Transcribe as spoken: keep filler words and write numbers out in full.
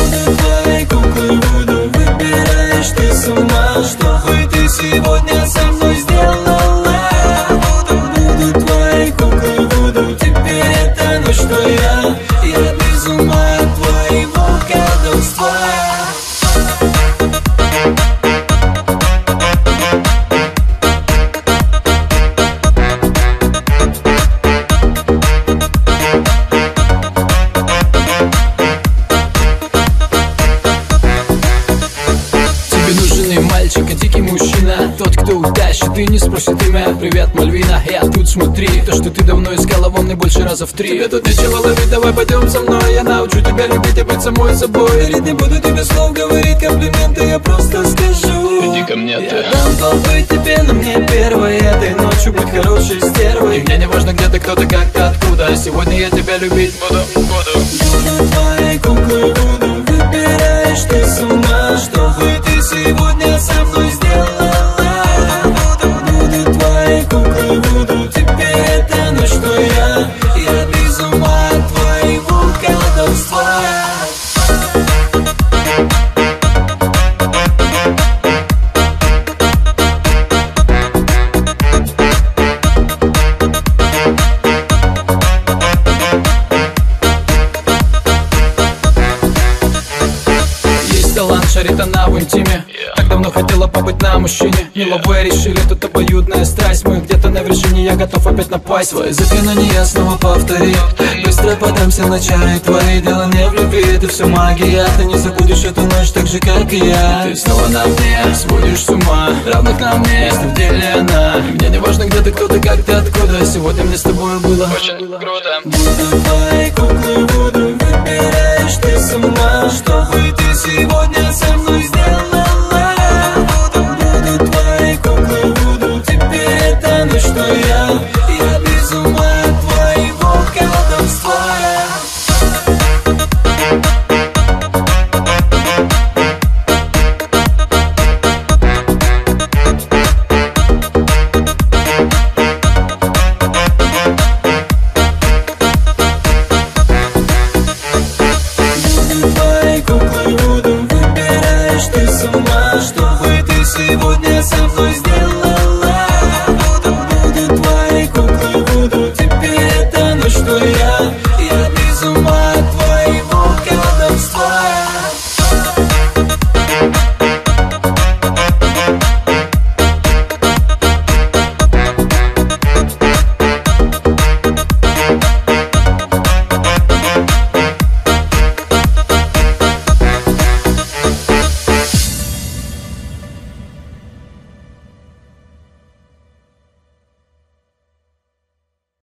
Буду твоей куклой, буду, выбираешь ты сама, что хоть ты сегодня со мной сделала. Буду, буду твоей куклой, буду, теперь это ночь твоя. Я без ума от твоего колдовства. Мальчик, а дикий мужчина, тот, кто утащит и не спросит имя. Привет, Мальвина, я тут, смотри. То, что ты давно искала, во мне больше раза в три. Тебе тут нечего ловить, давай пойдем со мной. Я научу тебя любить и быть самой собой. Говорить не буду тебе слов, говорить комплименты, я просто скажу. Иди ко мне, ты. Я дам побыть тебе, но мне первой этой ночью быть хорошей стервой. И мне не важно, где ты, кто ты, как ты, откуда. Сегодня я тебя любить буду, буду. Буду твоей куклой, буду, выбираешь ты сама, что хоть ты сегодня со мной сделала. Буду, буду твоей куклой, буду, теперь это ночь твоя. Я без ума от твоего колдовства. Талант шарит она в интиме. Так давно хотела побыть на мужчине. Миловые решили, тут обоюдная страсть. Мы где-то на вершине, я готов опять напасть. Свои заклинания снова повтори. Быстро подамся на чары твои. Дело не в любви, это все магия. Ты не забудешь эту ночь так же, как и я. Ты снова на мне, сводишь с ума. Равных на мне, если в деле она. И мне не важно, где ты, кто ты, как ты, откуда. Сегодня мне с тобой было очень круто. Буду